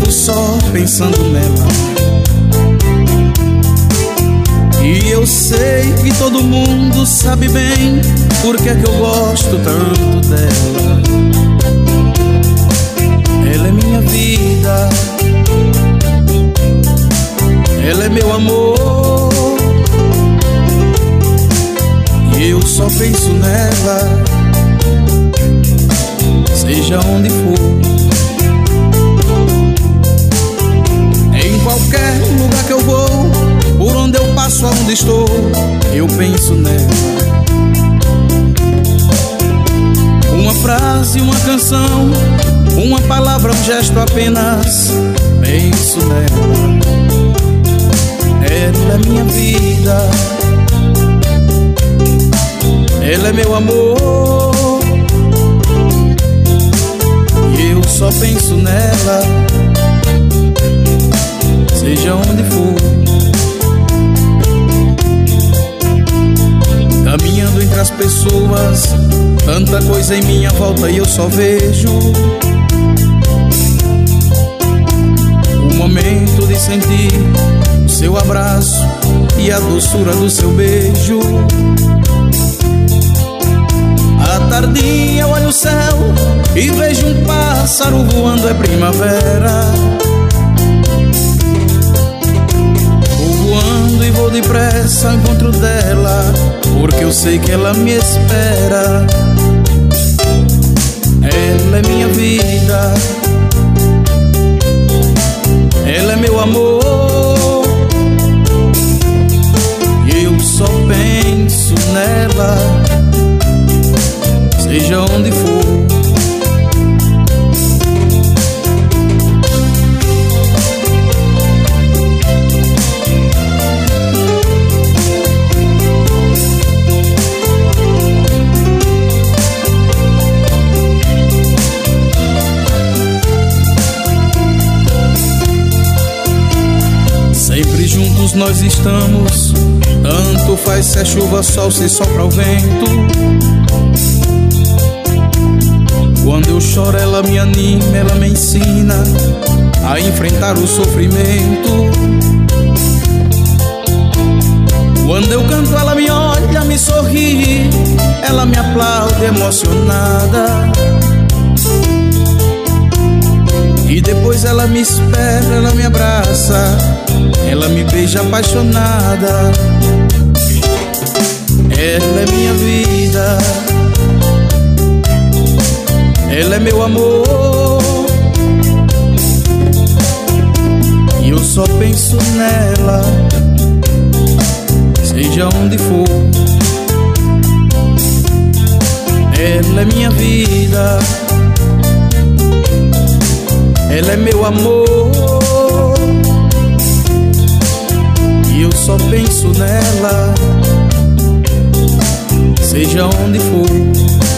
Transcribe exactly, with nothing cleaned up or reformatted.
vivo só pensando nela. E eu sei que todo mundo sabe bem por que é que eu gosto tanto dela. Ela é minha vida, ela é meu amor, e eu só penso nela, seja onde for. Em qualquer lugar que eu vou, por onde eu passo, aonde estou, eu penso nela. Uma frase, uma canção, uma palavra, um gesto apenas, penso nela. Ela é minha vida, ela é meu amor, e eu só penso nela, seja onde for. Caminhando entre as pessoas, tanta coisa em minha volta e eu só vejo o momento de sentir o seu abraço e a doçura do seu beijo. À tardinha eu olho o céu e vejo um pássaro voando, é primavera. Vou voando e vou depressa ao encontro dela, porque eu sei que ela me espera. Ela é minha vida, ela é meu amor, e eu só penso nela, seja onde for. Sempre juntos nós estamos, tanto faz se é chuva, sol, se sopra o vento. Quando eu choro ela me anima, ela me ensina a enfrentar o sofrimento. Quando eu canto ela me olha, me sorri, ela me aplaude emocionada. E depois ela me espera, ela me abraça, ela me beija apaixonada. Ela é minha vida, ela é meu amor, e eu só penso nela, seja onde for. Ela é minha vida, ela é meu amor, e eu só penso nela, seja onde for.